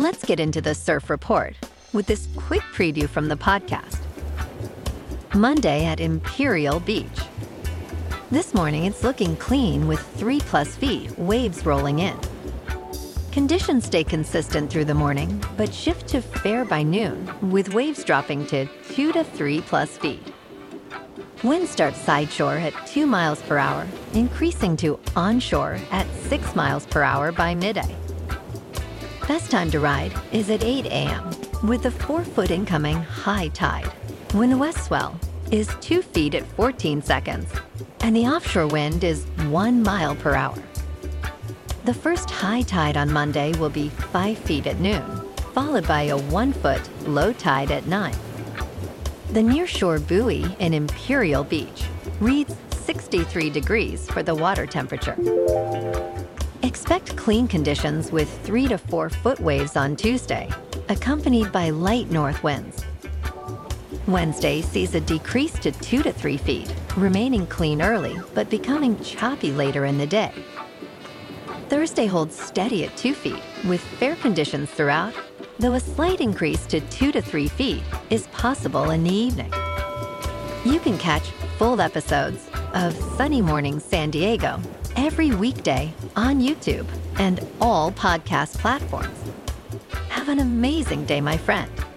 Let's get into the surf report with this quick preview from the podcast. Monday at Imperial Beach. This morning, it's looking clean with 3+ feet, waves rolling in. Conditions stay consistent through the morning, but shift to fair by noon, with waves dropping to 2 to 3+ feet. Wind starts sideshore at 2 miles per hour, increasing to onshore at 6 miles per hour by midday. Best time to ride is at 8 a.m., with a 4-foot incoming high tide, when the west swell is 2 feet at 14 seconds, and the offshore wind is 1 mile per hour. The first high tide on Monday will be 5 feet at noon, followed by a 1-foot low tide at 9. The nearshore buoy in Imperial Beach reads 63 degrees for the water temperature. Expect clean conditions with 3 to 4 foot waves on Tuesday, accompanied by light north winds. Wednesday sees a decrease to 2 to 3 feet, remaining clean early but becoming choppy later in the day. Thursday holds steady at 2 feet with fair conditions throughout, though a slight increase to 2 to 3 feet is possible in the evening. You can catch full episodes of Sunny Morning San Diego every weekday on YouTube and all podcast platforms. Have an amazing day, my friend.